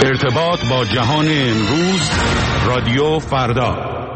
ارتباط با جهان امروز، رادیو فردا.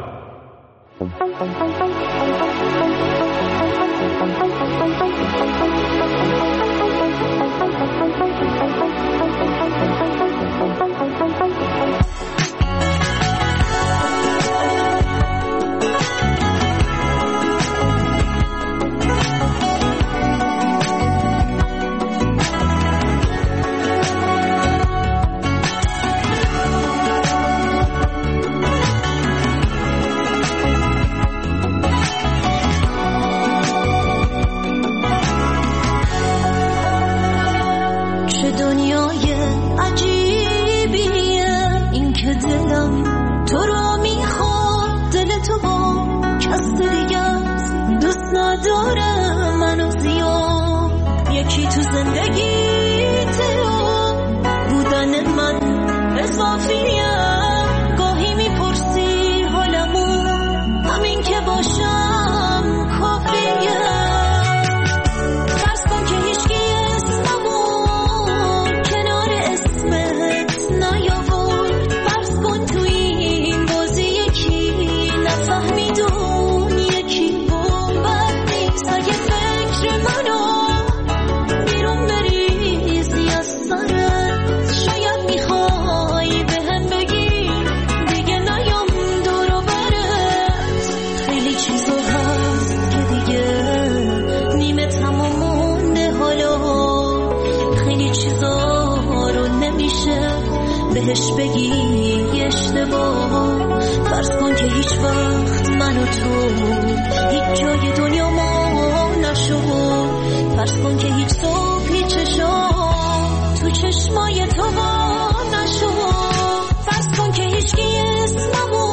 بهش بگی اشتباه. فرض کن که هیچ وقت من و تو هیچ جای دنیا ما نشد. فرض کن که هیچ صبح هیچ چشم تو چشمای تو با نشد. فرض کن که هیچ کی اسممو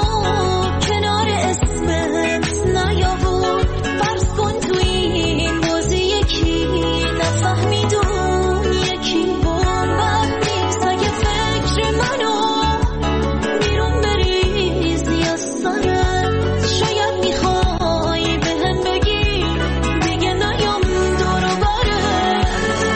کنار اسمت نیاورد. فرض کن تو این بازی یکی نفهمیدون یکی بومبر نیست. اگه فکر منو بیرون بریزی از سرت، شاید میخوای بهم بگی دیگه نیام دور و برت.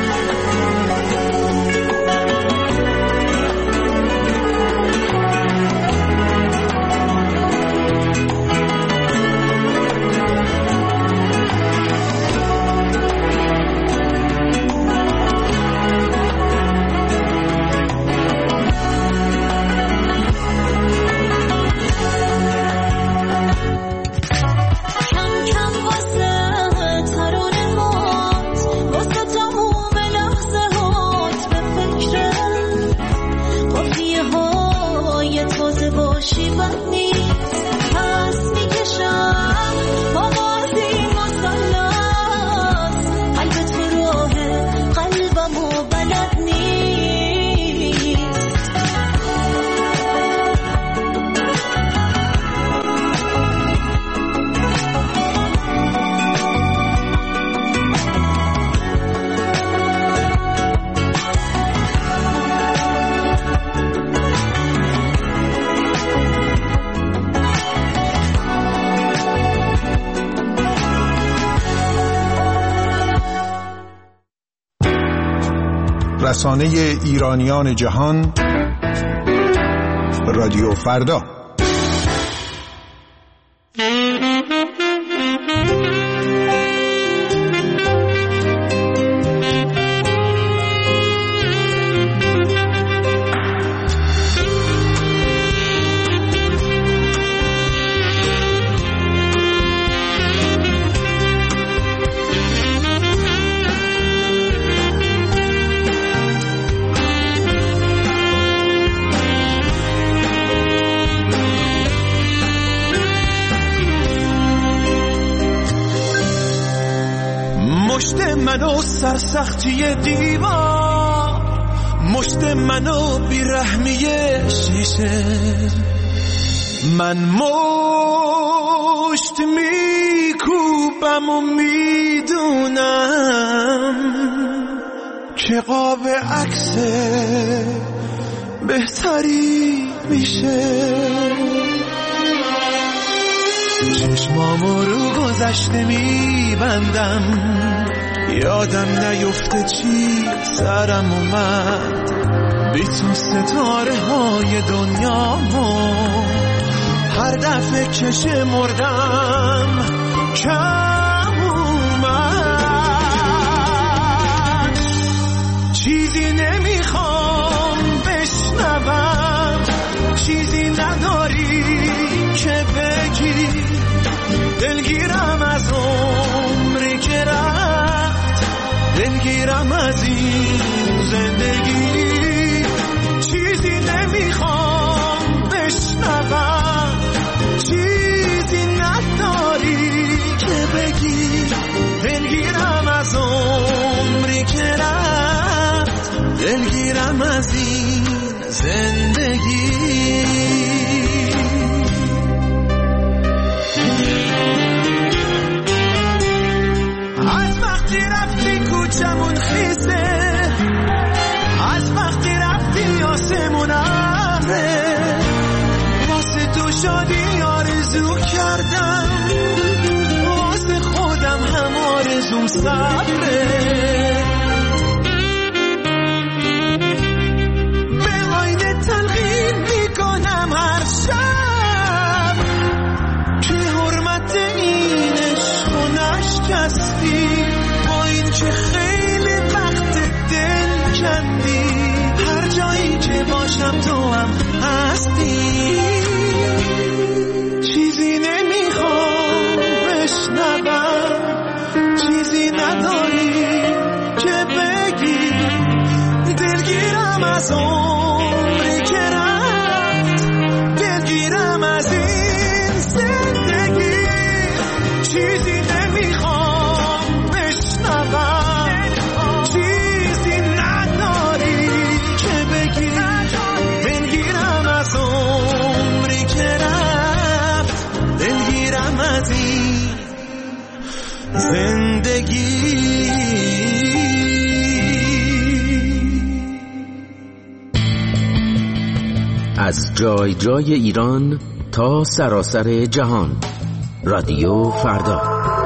کم کم واسه ترانه هات، واسه تموم لحظه هات به فکرم. قافیه های تازه باشی بد نیست، پس میکشم آوازی مسلس. قلب تو راه قلبم و بلد نیست. رسانه ایرانیان جهان، رادیو فردا. مشت منو سرسختی دیوار، مشت منو بیرحمی شیشه. من مشت میکوبم و میدونم که قاب عکس بهتری میشه. چشمامو رو گذشته میبندم، یادم نیفته چی سرم اومد. بی تو ستاره های دنیامو هر دفعه که شمردم کم اومد. چیزی نمیخوام بشنوم، چیزی نداری که بگی، دلگیرم از عمری که رفت، دلگیرم از این زندگی. چیزی نمیخوام بشنوم، چیزی نداری که بگی، دلگیرم از عمری که رفت، دلگیرم از این زندگی. از وقتی رفتی کوچمون خیسه، از وقتی رفتی آسمون ابره، واسه تو شادی آرزو کردم، واسه خودم هم آرزوم صبره. به آینه تلقین میکنم هر شب که حرمت این عشق و نشکستی، با این که خیلی وقت دل کندی، هر جایی که باشم تو هم هستی. چیزی نمیخوام بشنوم، چیزی نداری که بگی، دلگیرم از عمری که رفت، دلگیرم از این زندگی. چیزی نمیخوام بشنوم، چیزی نداری که بگی، دلگیرم از عمری که رفت، دلگیرم از این زندگی. از جای جای ایران تا سراسر جهان، رادیو فردا.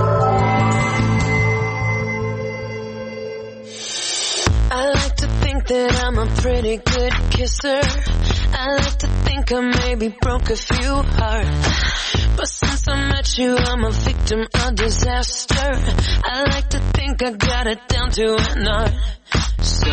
I like to think that I'm a pretty good kisser. I like to think I maybe broke a few hearts, but since I met you I'm a victim of disaster. I like to think I got it down to an art. So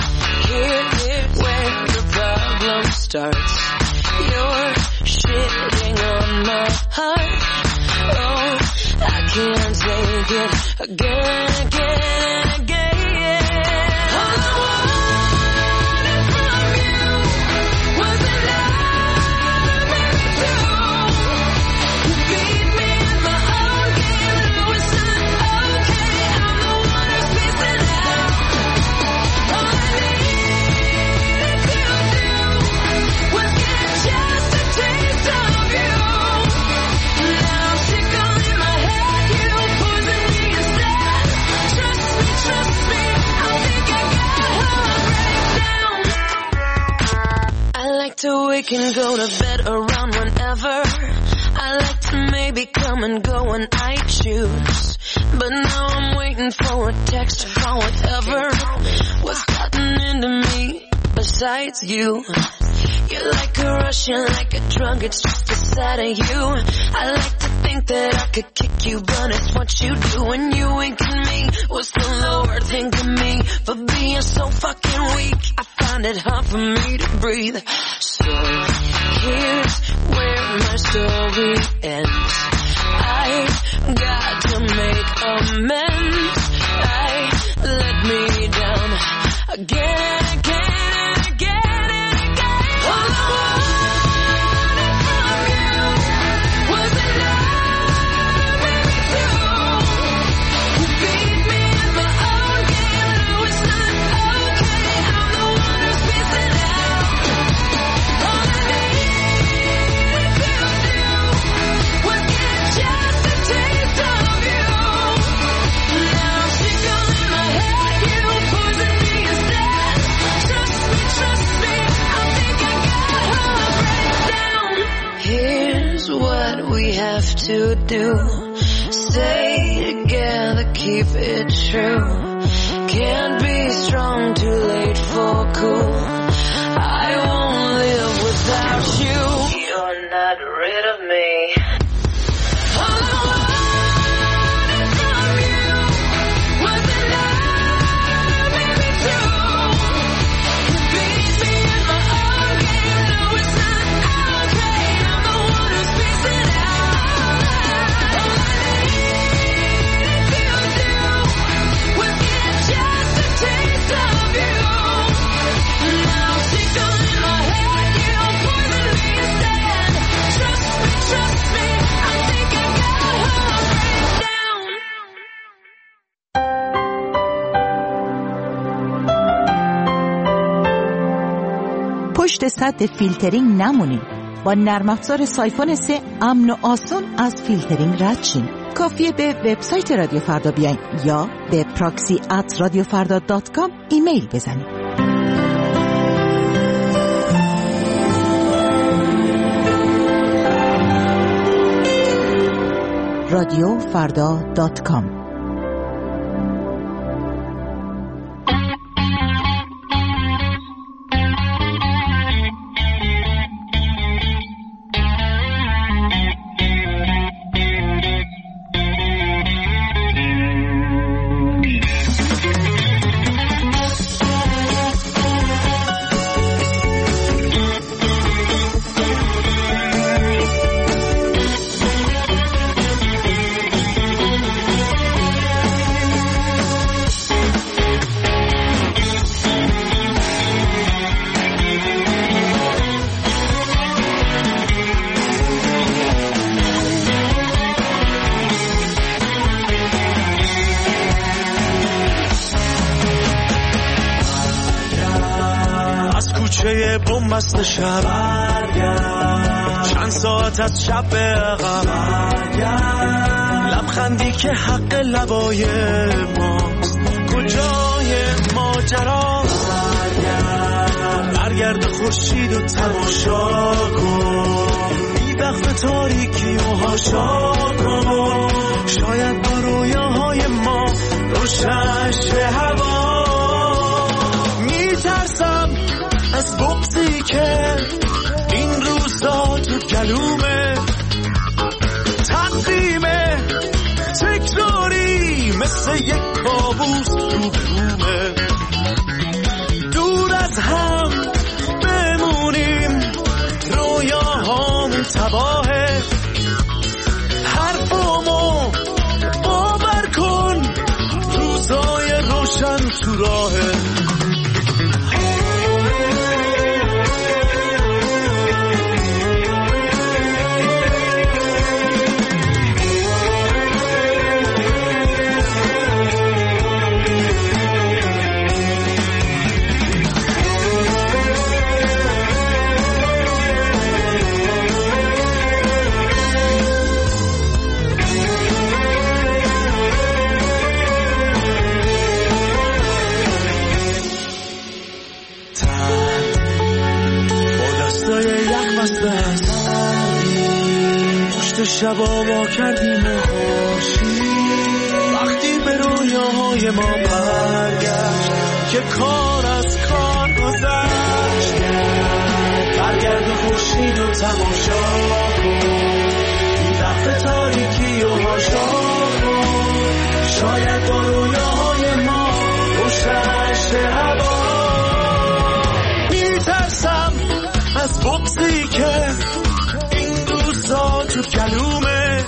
here's where the problem starts. You're shitting on my heart. Oh, I can't take it again, again, again. All I wanted from you was the love, baby, too. You beat me at my own game, no, it's not okay. I'm the one who's missing out. All I needed to do was get just a taste of you. Now I'm sick all in my head, you poison me instead. Trust me, I think I got how I break down. I like to wake and go to bed around whenever. I like to maybe come and go when I choose, but now I'm waiting for a text or call, whatever. What's gotten into me besides you? You're like a rush, you're like a drug, it's just the sight of you. I like to think that I could kick you, but it's what you do when you wink at me. What's the Lord think of me for being so fucking weak? I find it hard for me to breathe. So here's where my story ends. I got to make amends. I let me down again, again, again, again. All I wanted from you was the love, baby, too. You beat me at my own game, no, it's not okay. I'm the one who's missing out. All I needed to do was get just a taste of you. Now I'm sick all in my head, you poison me instead. Trust me, I think I got how I break down. Here's what we have to do. Stay together, keep it true. Can't be strong, too late for cool. of me. پشت سد فیلترینگ نمونین. با نرم افزار سایفون 3 امن و آسان از فیلترینگ رد شین. کافیه به وبسایت رادیو فردا بیاین یا به proxy@radiofarda.com ایمیل بزنید. radiofarda.com. مست شب چند ساعت از شب به عقب لبخندی که حق لبای ماست کجای ماجرا برگرد خورشید و تماشا کن بی وقت تاریکی و هاشا کن شاید با رویاهای ما روشن شه هوا میترسم از بغضی که این روزا تو گلومه تقدیمه تکراری مثل یک کابوس تو بومه دور از هم بمونیم رویاهامون تباهه حرفامو باور کن روزای روشن تو راهه شبا ما کردیم خوشی وقتی به رویاهای ما برگشت که کار از کار گذشت برگرد خورشید و تماشا کن این دفعه تاریکی و هاشا کن شاید با رویاهای ما روشن شه هوا میترسم از بغضی که تو کلومه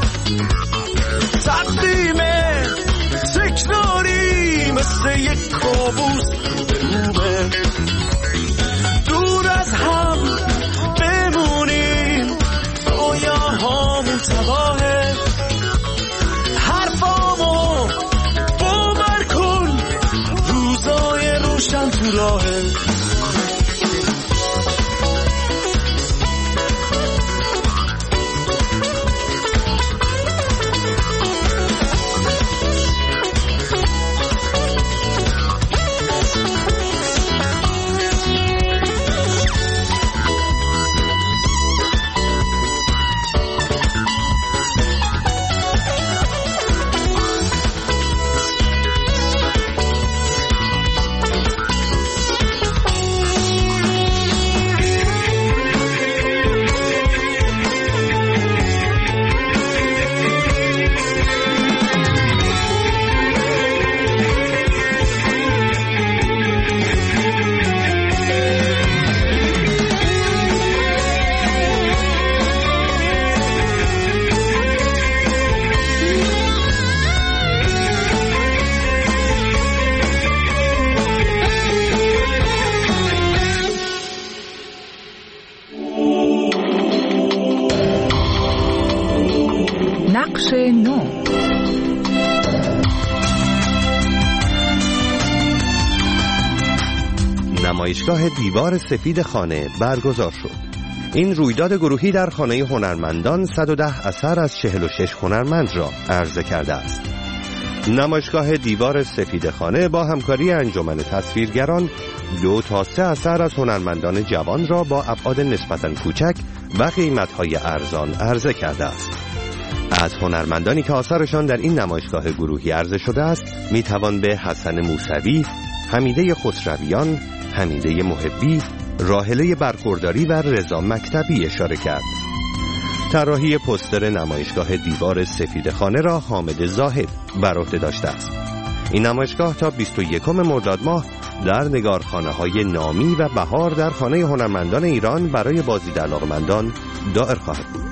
تقدیمه تکراری مثل یک کابوس بومه دور از هم بمونیم رویاهامون تباهه حرفامو باور کن روزای روشن تو راهه نمایشگاه دیوار سفید خانه برگزار شد. این رویداد گروهی در خانه هنرمندان 110 اثر از 46 هنرمند را عرضه کرده است. نمایشگاه دیوار سفید خانه با همکاری انجمن تصویرگران 2 تا 3 اثر از هنرمندان جوان را با ابعاد نسبتاً کوچک و قیمت‌های ارزان عرضه کرده است. از هنرمندانی که آثارشان در این نمایشگاه گروهی عرضه شده است میتوان به حسن موسوی، حمیده خسرویان، حمیده محبی، راحله برخورداری و رضا مکتبی اشاره کرد. طراحی پوستر نمایشگاه دیوار سفید خانه را حامد زاهد بر عهده داشته است. این نمایشگاه تا 21 مرداد ماه در نگارخانه‌های نامی و بهار در خانه هنرمندان ایران برای بازدید علاقه‌مندان دائر خواهد بود.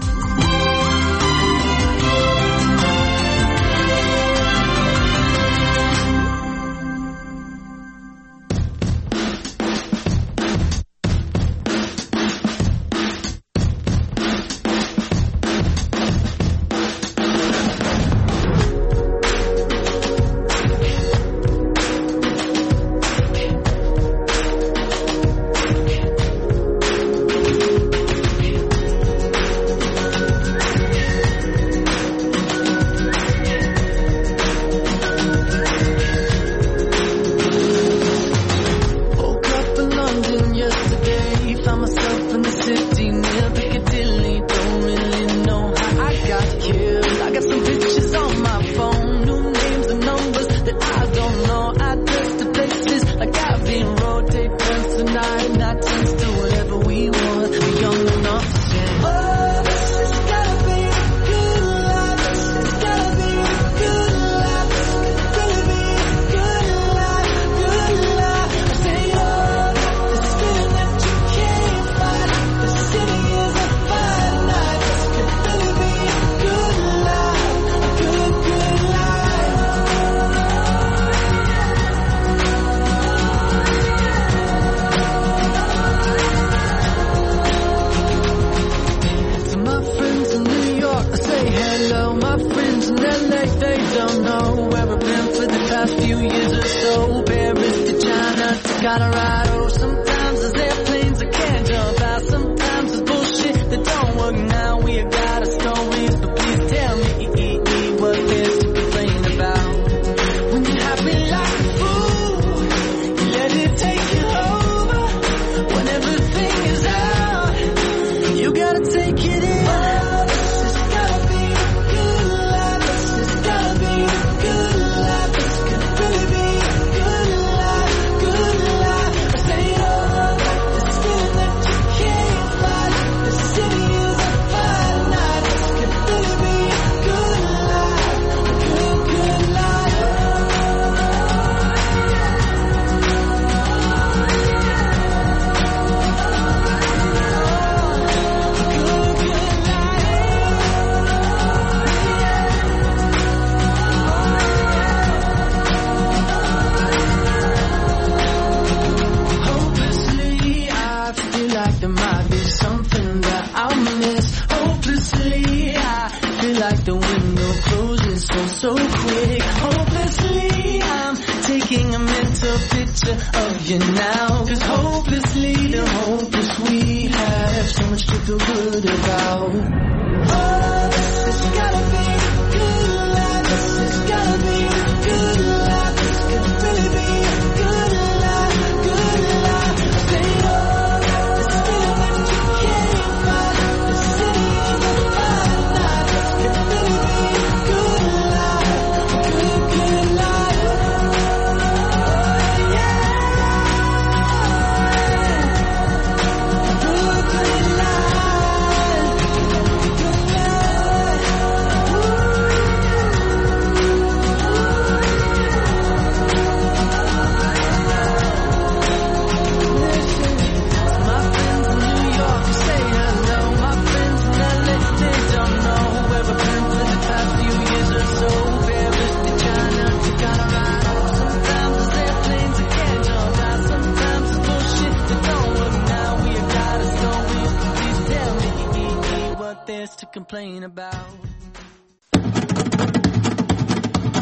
complain about.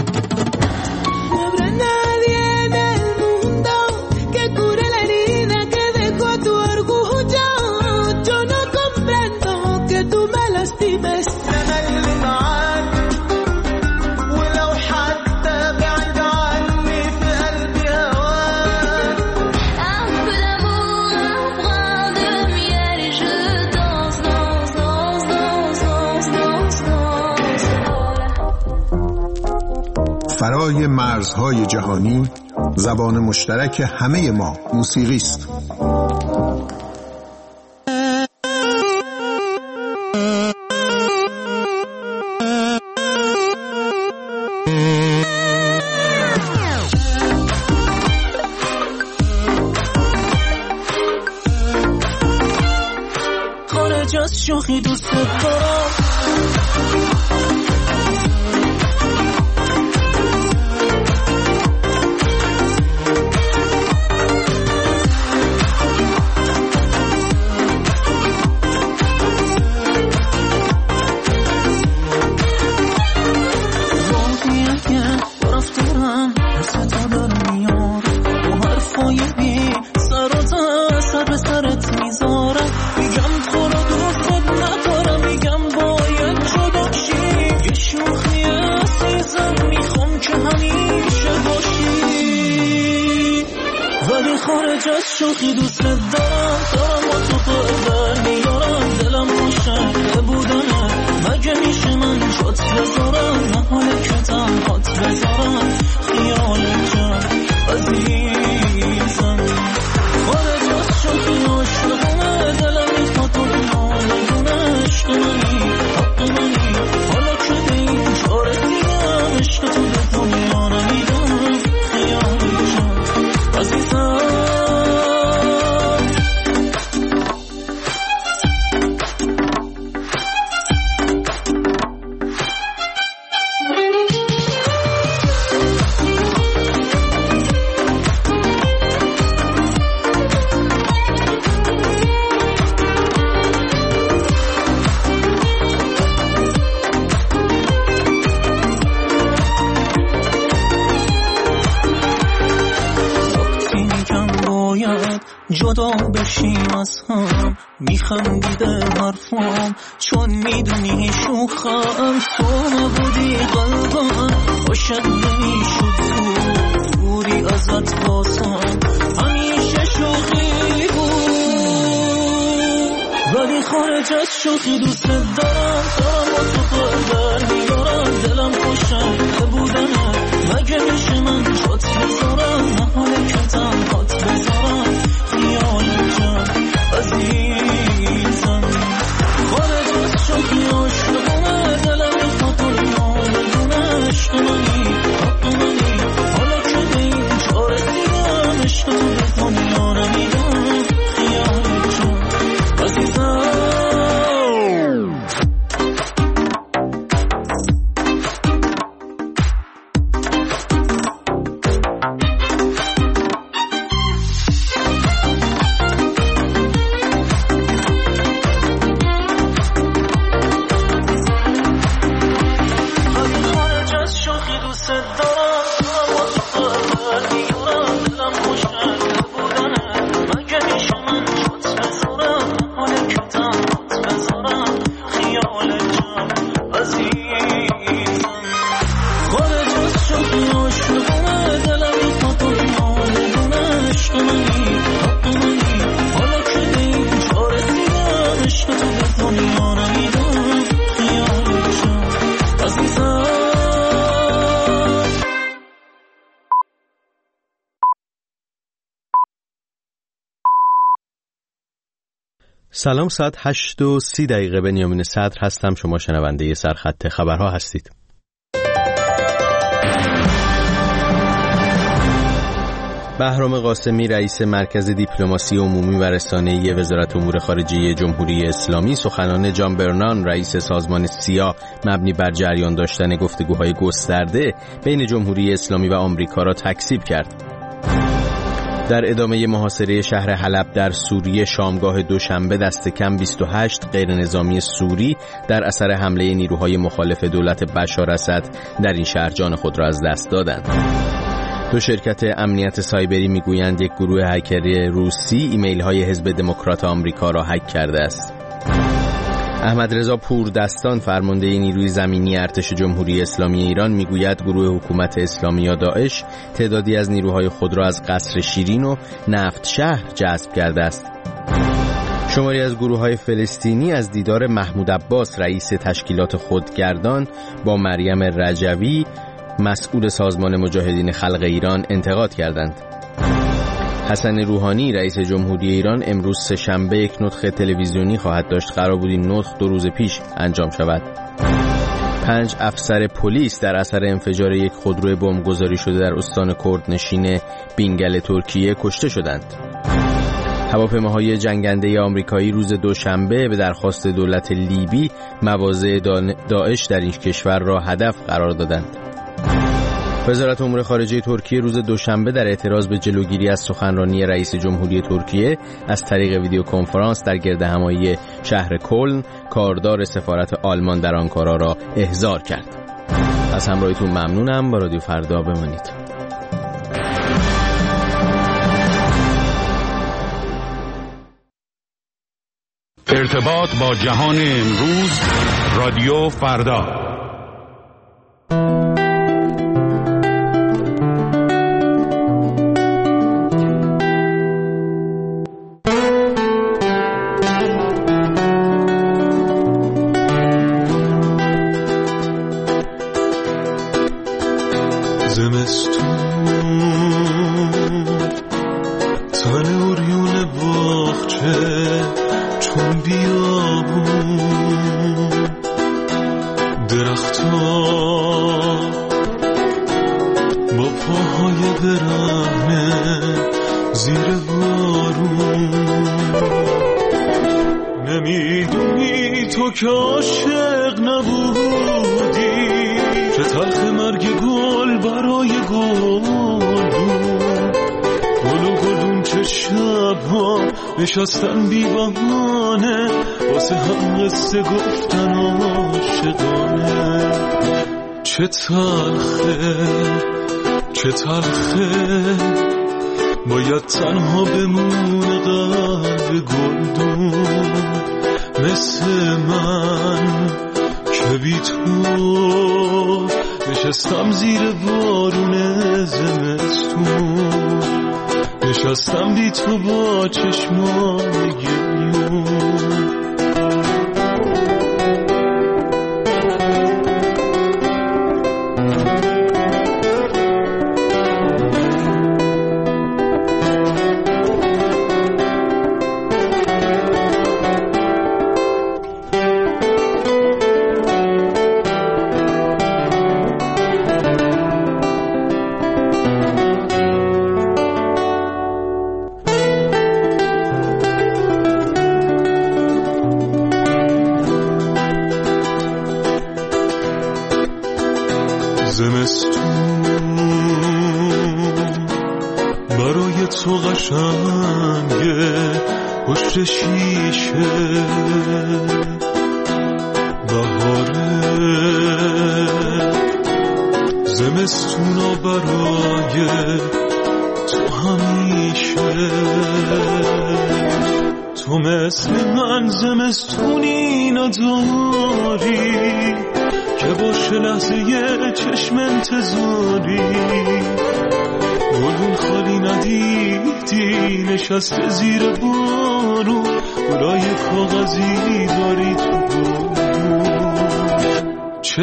No habrá nadie en el mundo que cure la herida que فرای مرزهای جهانی زبان مشترک همه ما موسیقی است. خارج از شوخی دوست دارم، خارج از شوخی دوست دارم با تو قدر میارم، دلم خوشه بودنه، مگه میشه من جات بذارم، نه حاله که تنهات بذارم، خیالتم عزیزم. خارج از شوخی عاشقانه، دلم میخواد تو بیانگونه، عشق منی حق منی، حالا که به این چاره دیدم، عشق تو به دنیا نمیدم، خیالتم عزیزم. جدا بشیم از هم، میخندیده حرفام چون میدونی شوخم، تو نبودی قلبم باشد نمیشد تو، دوری ازت باسم همیشه شوخی بود، ولی خارج از شوخی دوست دارم با تو قدر میارم، دلم خوشه بودنه، مگه میشه من جات بذارم، نه حاله که تنهات بذارم، خیالتم عزیزم. خارج از شوخی عاشقانه، دلم میخواد تو بیانگونه، عشق منی حق منی، حالا که به این چاره دیدم، عشق تو به دنیا نمیدم، خیالتم عزیزم. سلام، ساعت 8:30 بنیامین صدر هستم. شما شنونده سرخط خبرها هستید. بهرام قاسمی رئیس مرکز دیپلماسی عمومی و رسانه‌ای وزارت امور خارجه جمهوری اسلامی سخنان جان برنان رئیس سازمان سیا مبنی بر جریان داشتن گفتگوهای گسترده بین جمهوری اسلامی و آمریکا را تکذیب کرد. در ادامه محاصره شهر حلب در سوریه شامگاه دوشنبه دست کم 28 غیرنظامی سوری در اثر حمله نیروهای مخالف دولت بشار اسد در این شهر جان خود را از دست دادند. دو شرکت امنیت سایبری میگویند یک گروه هکری روسی ایمیل‌های حزب دموکرات آمریکا را هک کرده است. احمد رضا پوردستان فرمانده نیروی زمینی ارتش جمهوری اسلامی ایران میگوید گروه حکومت اسلامی یا داعش تعدادی از نیروهای خود را از قصر شیرین و نفت شهر جذب کرده است. شماری از گروه‌های فلسطینی از دیدار محمود عباس رئیس تشکیلات خودگردان با مریم رجوی مسئول سازمان مجاهدین خلق ایران انتقاد کردند. حسن روحانی رئیس جمهوری ایران امروز سه‌شنبه یک نطق تلویزیونی خواهد داشت. قرار بود این نطق 2 روز پیش انجام شود. 5 افسر پلیس در اثر انفجار یک خودروی بمبگذاری شده در استان کردنشین بینگل ترکیه کشته شدند. هواپیماهای جنگنده آمریکایی روز دوشنبه به درخواست دولت لیبی مواضع داعش در این کشور را هدف قرار دادند. وزارت امور خارجه ترکیه روز دوشنبه در اعتراض به جلوگیری از سخنرانی رئیس جمهوری ترکیه از طریق ویدیو کنفرانس در گردهمایی شهر کلن کاردار سفارت آلمان در آنکارا را احضار کرد. از همراهیتون ممنونم. با رادیو فردا بمانید. ارتباط با جهان امروز، رادیو فردا. که عاشق نبودی، چه تلخ مرگ گل برای گل گل و گلون چه شبها نشستن بی بهانه واسه هم قصه گفتن عاشقانه. چه تلخه باید تنها بمونه قلب گلدون مثل من که بی تو نشستم زیر بارون زمستون، نشستم بی تو با چشمان گریون. برای تو قشنگه پشت شیشه بهاره، زمستونا برای تو همیشه. تو مثل من زمستونی نداری که باشه لحظه یه چشم انتظاری، گلون خالی ندیدی نشسته زیر بارون، گلای کاغذی داری تو گلون. چه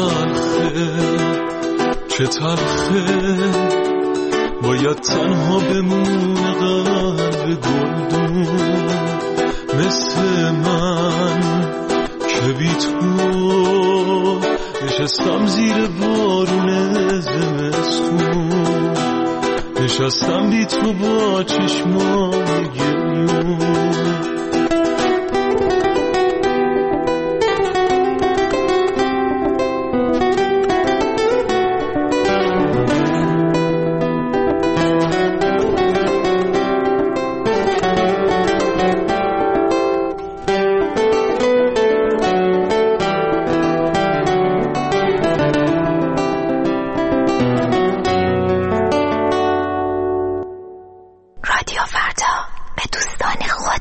تلخه باید تنها بمونه قلب گلدون مثل من که بی تو نشستم زیر بارون زمستون، نشستم بی تو با چشمان گریون. رادیو فردا به دوستان خود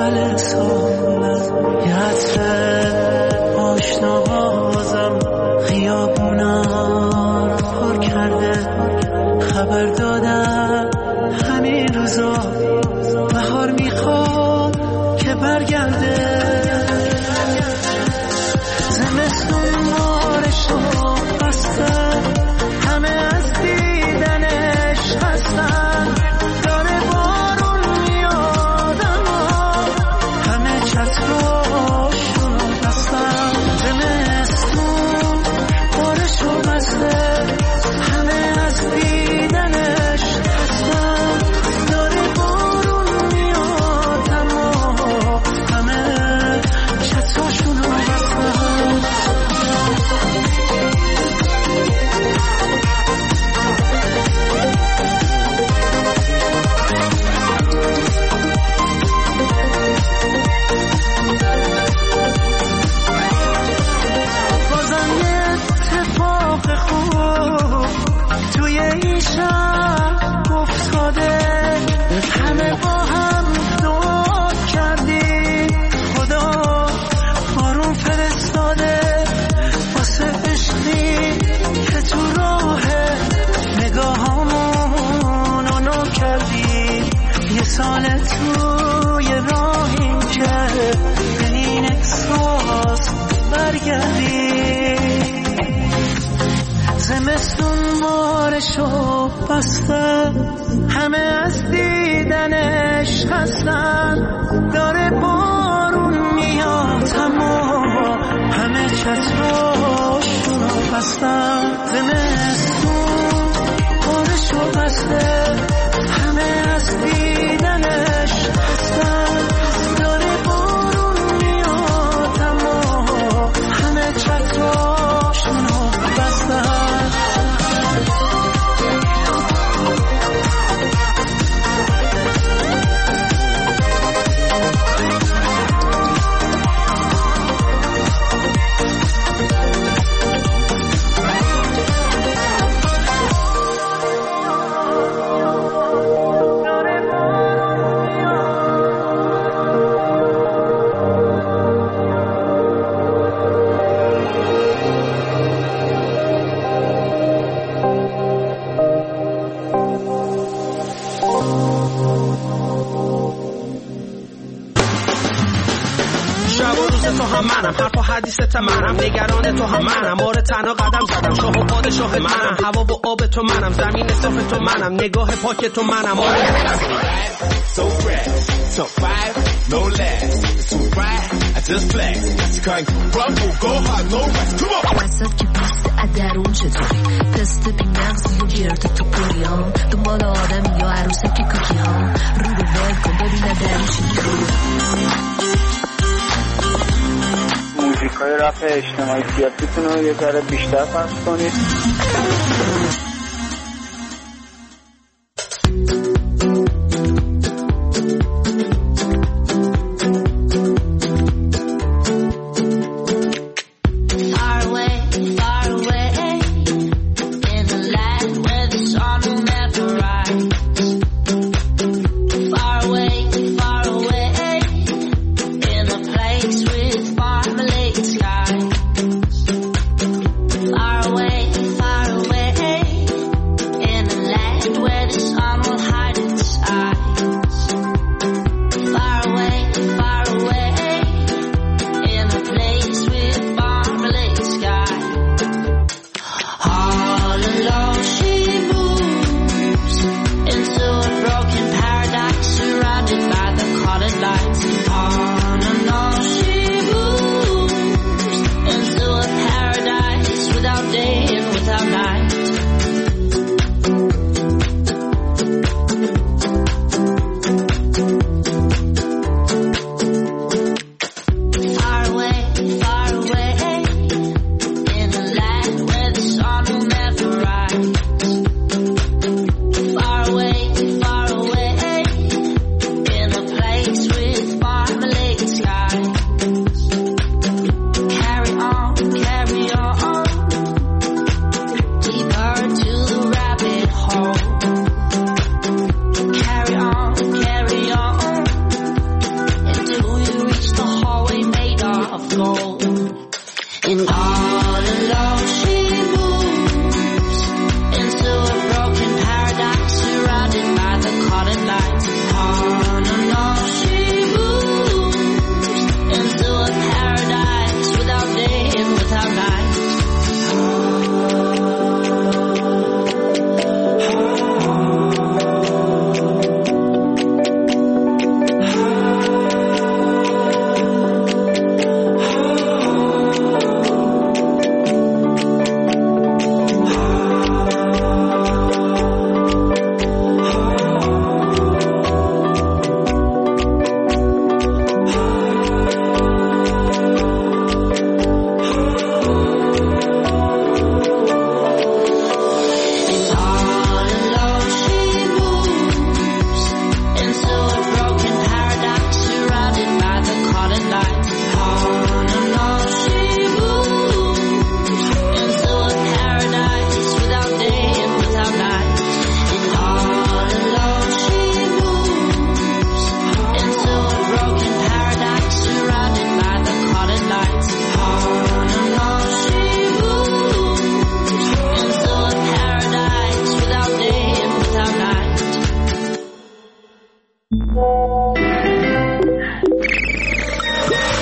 اول سالم یه عطر آشنا بازم خیابونا رو پر کرده. خبر دادن همین روزا بهار میخواد که برگرده. زمستون بارشو بسته همه از دیدنش هستن. داره بارون میاد اما همه چتراشون بستن. زمستون بارشو بسته همه از دیدنش هستن. داره بارون میاد اما همه چتراشون بستن. بازم یه اتفاق خوب توی این شب افتاده. همه با هم دعا کردیم خدا بارون فرستاده. واسه عشقی که تو راه نگاهامون اونو کردیم. یه سال توی راهیم که به این احساس برگردیم. زمستون بارشو بسته همه از دیدنش هستن. داره بارون میاد اما همه چتراشونو بستن. زمستون بارشو بسته همه از دیدنش هستن. داره بارون میاد اما همه چتراشونو بستن. حدیث منم نگران تو هم منم. آره تنها قدم زدم شاه و پادشاه منم. هوا و آب تو منم زمین صاف تو منم. نگاه پاک تو منم. آره so fresh so fire no less too bright I just flex can't crumble go hard no rest come on وسط که پست ادرون چطوری تست بی نقصی و گرد تو پریام دنبال آدم یا عروسه که کوکی ها رو به ول کن ببینه درون چطوری. موزیکای رپ اجتماعی سیاسیتون رو یه ذره بیشتر پخش کنید.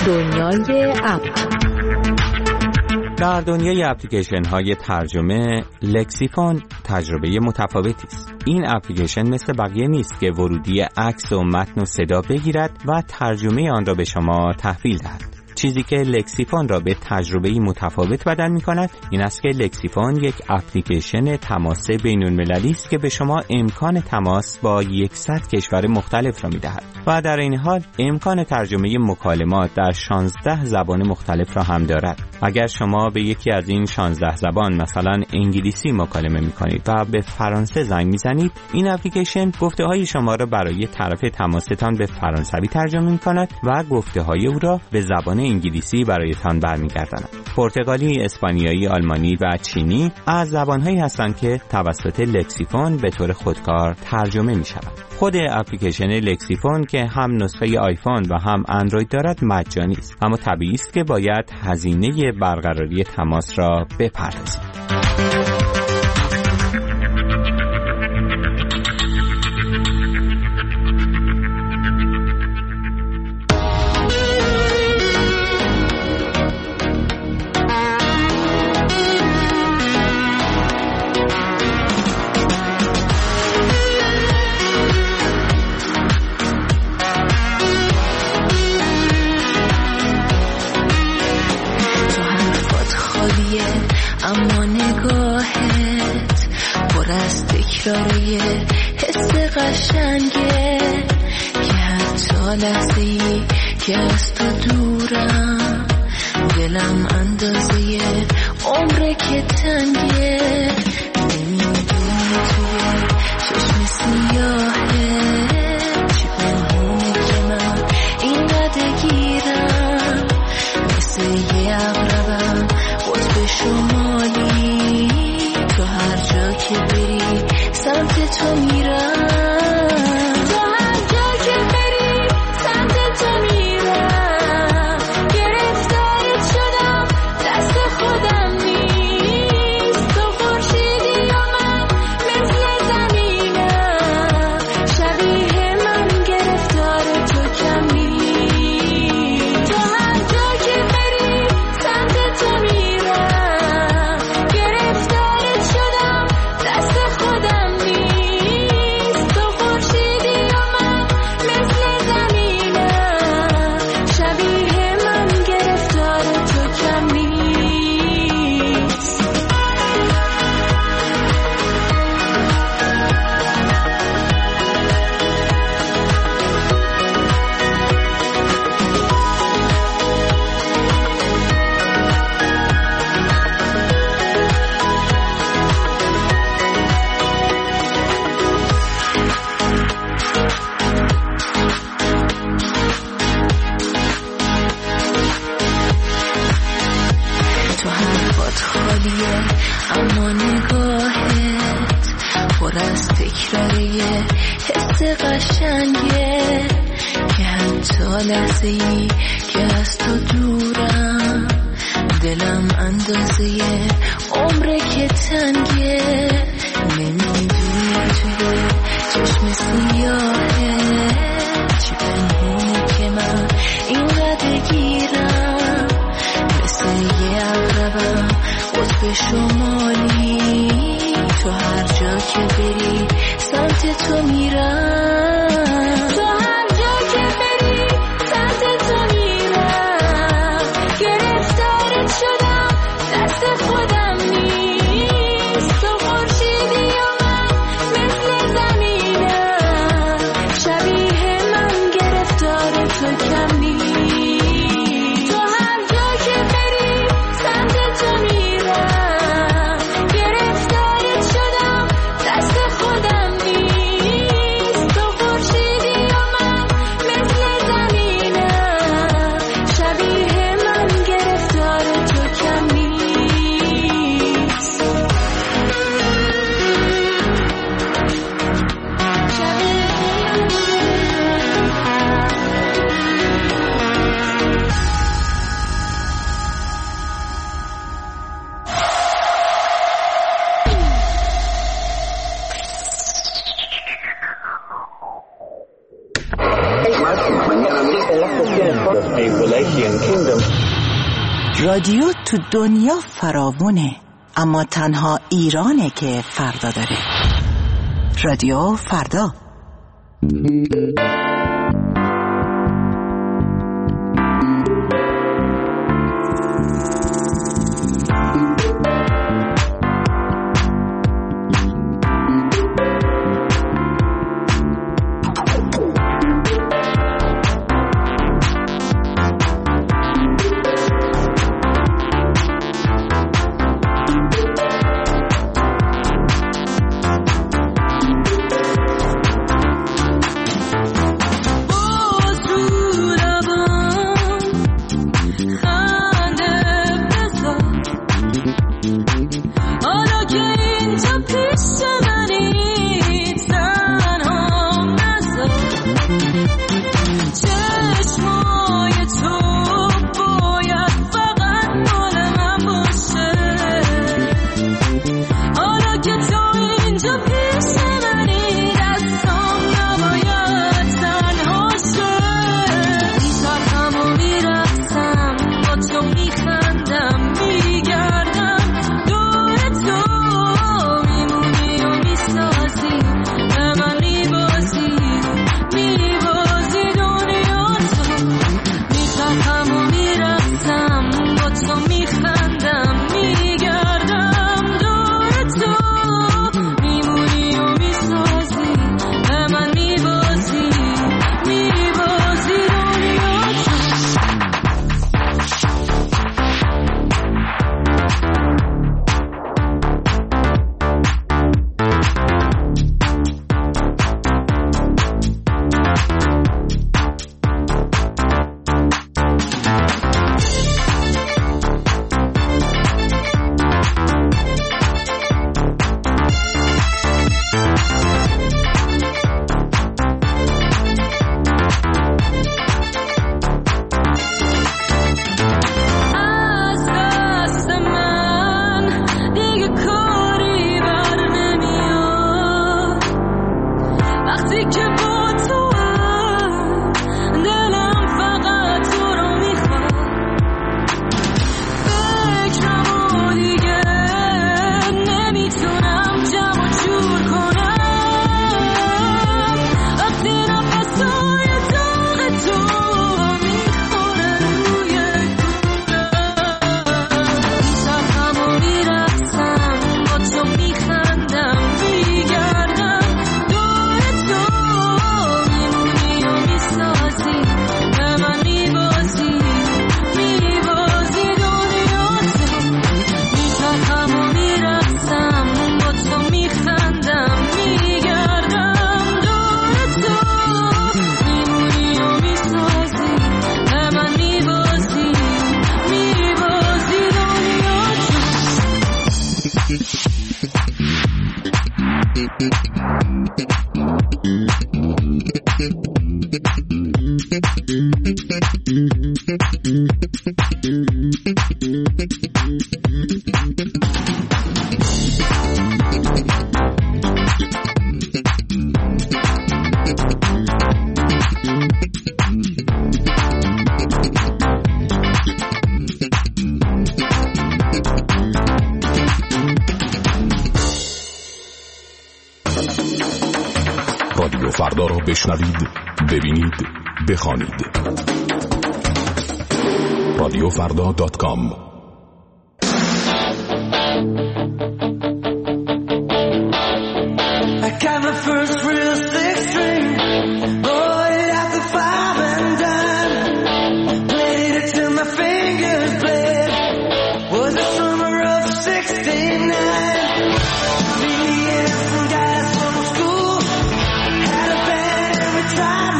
دنیای اپ. در دنیای اپلیکیشن های ترجمه، لکسیفون تجربه متفاوتی است. این اپلیکیشن مثل بقیه نیست که ورودی عکس و متن و صدا بگیرد و ترجمه آن را به شما تحویل دهد. چیزی که لکسیفون را به تجربه‌ای متفاوت بدل می‌کند این است که لکسیفون یک اپلیکیشن تماس بین‌المللی است که به شما امکان تماس با 100 کشور مختلف را می‌دهد و در این حال امکان ترجمه مکالمات در 16 زبان مختلف را هم دارد. اگر شما به یکی از این 16 زبان مثلا انگلیسی مکالمه می‌کنید و به فرانسه زنگ می‌زنید، این اپلیکیشن گفته‌های شما را برای طرف تماستان به فرانسوی ترجمه می‌کند و گفته‌های او را به زبان انگلیسی برایتان برمیگرداند. پرتغالی، اسپانیایی، آلمانی و چینی از زبان‌هایی هستند که توسط لکسیفون به طور خودکار ترجمه می‌شوند. خود اپلیکیشن لکسیفون که هم نسخه آیفون و هم اندروید دارد مجانی است، اما طبیعی است که باید هزینه برقراری تماس را بپردازید. اما نگاهت پر از تکراره حس قشنگه که حتی لحظه‌ای که از تو دورم دلم اندازه عمره که تنگه. نمیدونی توی چشم سیاهه چی پنهونه که من اینقدر گیرم مثل یه عقربم قطب شمالی، تو هر جا که بری سمت تو میرم، تو هر جا که بری سمت تو میرم، گرفتارت شدم دست خودم نیست، تو خورشیدی و من مثل زمینم، شبیه من گرفتار تو کم نیست، تو هر جا که بری سمت تو میرم، گرفتارت شدم دست خودم نیست، تو خورشیدی و من مثل زمینم، شبیه من گرفتار تو کم نیست. تو حرفات خالیه اما نگاهت پر از تکراره حس قشنگه که حتی لحظه‌ای که از تو دورم دلم اندازه عمره که تنگه. نمیدونی توی چشم سیاهه چی پنهونه که من اینقدر گیرم مثل یه عقربم قطب شمالی، تو هر جا که بری سمت تو میرم، تو هر جا که بری سمت تو میرم، گرفتارت شدم دست خودم نیست، تو خورشیدی و من مثل زمینم، شبیه من گرفتار تو کم نیست، تو هر جا که بری سمت تو میرم، گرفتارت شدم دست خودم نیست، تو رادیو تو دنیا فراوونه، اما تنها ایرانه که فردا داره. رادیو فردا. رادیو فردا را بشنوید، ببینید، بخوانید. رادیوفردا.com.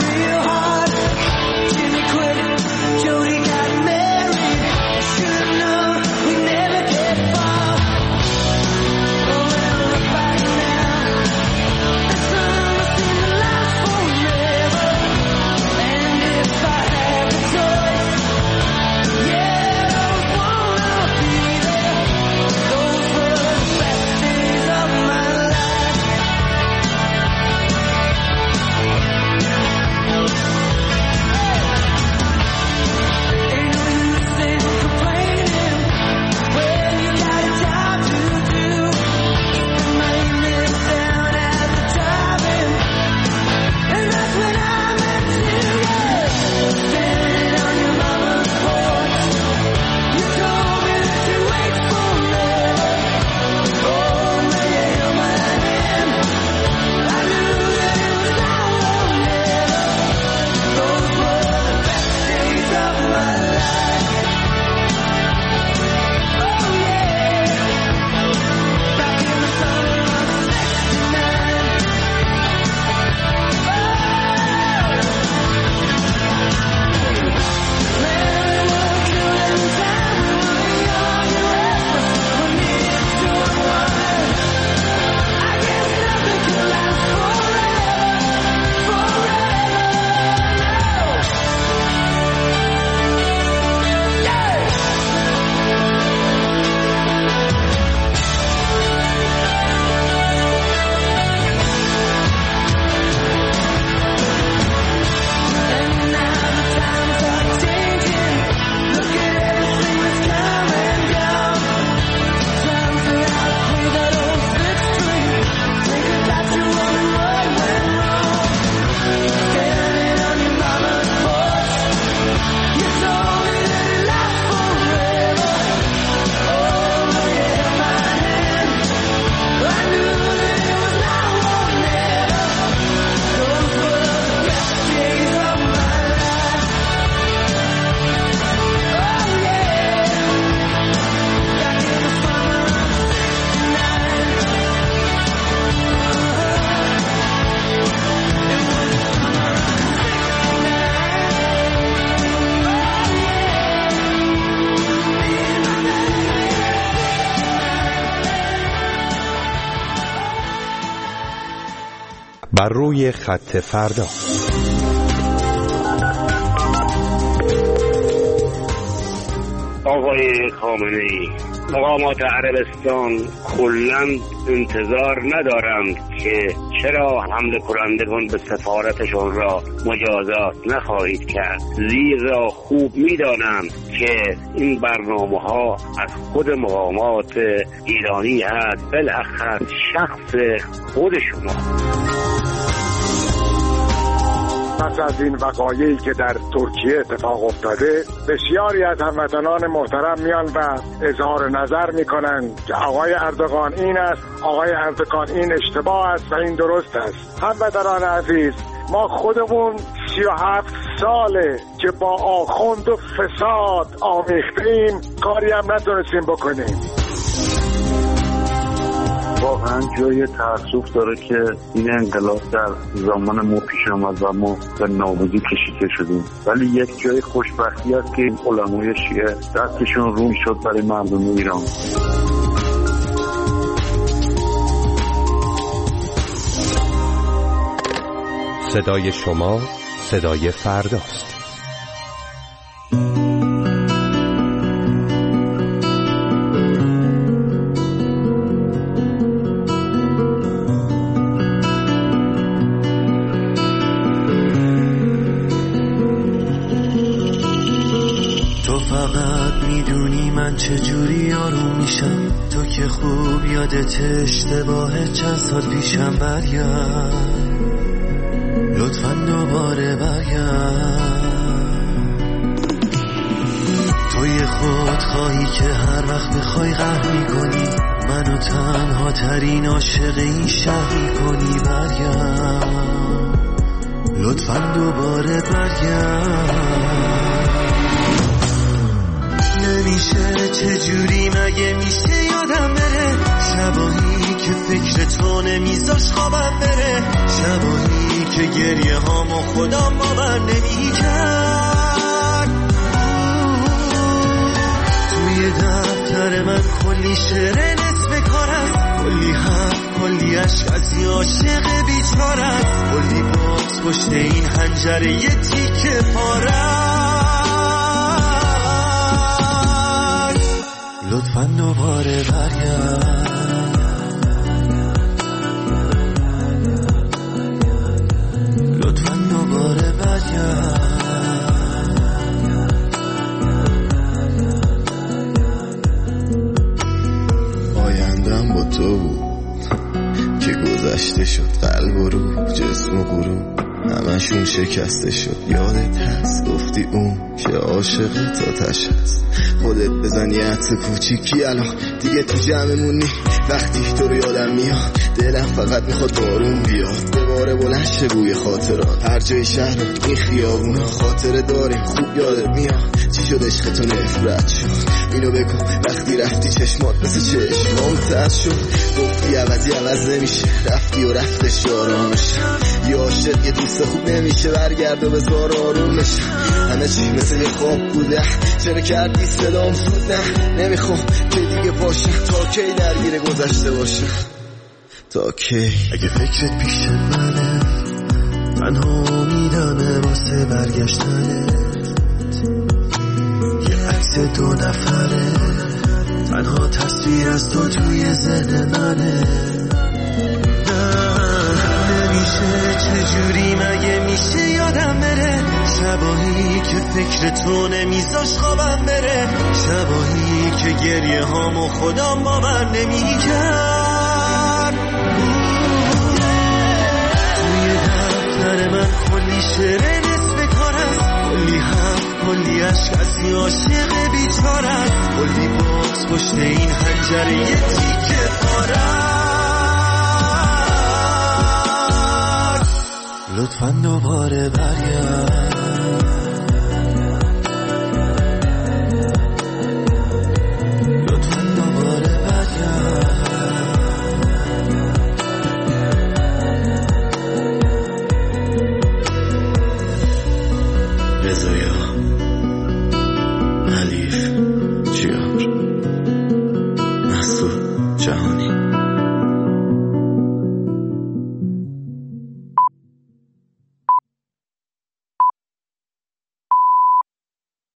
Should've known بر روی خط فردا. آقای خامنه‌ای، مقامات عربستان کلاً انتظار ندارند که چرا حمله کنندگان به سفارتشان را مجازات نخواهید کرد، زیرا خوب می‌دانند که این برنامه‌ها از خود مقامات ایرانی هست، بالاخره شخص خود شما. پس از این وقایعی که در ترکیه اتفاق افتاده، بسیاری از هموطنان محترم میان و اظهار نظر میکنند که آقای اردوغان این است، آقای اردوغان این اشتباه است و این درست است. هموطنان عزیز، ما خودمون 37 ساله که با آخوند و فساد آمیختیم، کاری هم نتونستیم بکنیم. واقعا جای تأسف داره که این انقلاب در زمان ما پیش آمد و ما به نابودی کشیده شدیم، ولی یک جای خوشبختی است که علمای شیعه دستشون رو شد برای مردم ایران. صدای شما صدای فرداست. چجوری آروم میشم، تو که خوب یادت اشتباه چند سال پیشم، برگرد لطفاً دوباره برگرد. توی خود خواهی که هر وقت بخوای قهر میکنی، منو تنها ترین عاشق این شهر میکنی، برگرد لطفاً دوباره برگرد. نمیشه چجوری مگه میشه یادم بره، شبایی که فکر تو نمیذاش خوابم بره، شبایی که گریه هامو خودم باور نمیکرد. توی دفتر من کلی شعر نصف کار است، کلی حرف کلی عشق از یه عاشق بیچاره است، کلی باز پشت این حنجره یه تیکه پاره. لطفاً دوباره برگرد، لطفاً دوباره برگرد. آیندم با تو بود که گذشته شد، قلب و روح جسم و گروه همشون شکسته شد. یادت هست گفتی اون که عاشق تاتش هست، خودت بزنی عطر کوچیکی الان دیگه تو جمعمونی. وقتی تو رو یادم میاد دلم فقط میخواد بارون بیاد، دوباره بلند شه بوی خاطرات، هر جای شهر این خیابونا خاطره داریم خوب یادت میاد. چی شد عشق تو نفرت شد، اینو بگو وقتی رفتی چشمات مثل چشمام تر شد. گفتی عوضی عوض نمیشه، رفتی و رفتش آرامش، یه عاشق یه دوست خوب نمیشه، برگرد و بذار آروم بشه. همه چی مثل یه خواب بوده، چرا کردی صدام زود؟ نه نمیخوام که دیگه باشم، تا کی درگیر گذشته باشم، تا کی؟ اگه فکرت پیش منه، تنها امیدمه واسه برگشتنت، یه عکس دو نفره، تنها تصویر از تو توی ذهن منه. نمیشه چجوری مگه میشه یادم بره، شبایی که فکر تو نمیذاش خوابم بره، شبایی که گریه هامو خودم باور نمیکرد. توی دفتر من کلی شعر نصف کار است، کلی حرف کلی عشق از یه عاشق بیچاره است، کلی باز پشت این حنجره یه تیکه پاره است. لطفاً دوباره برگرد،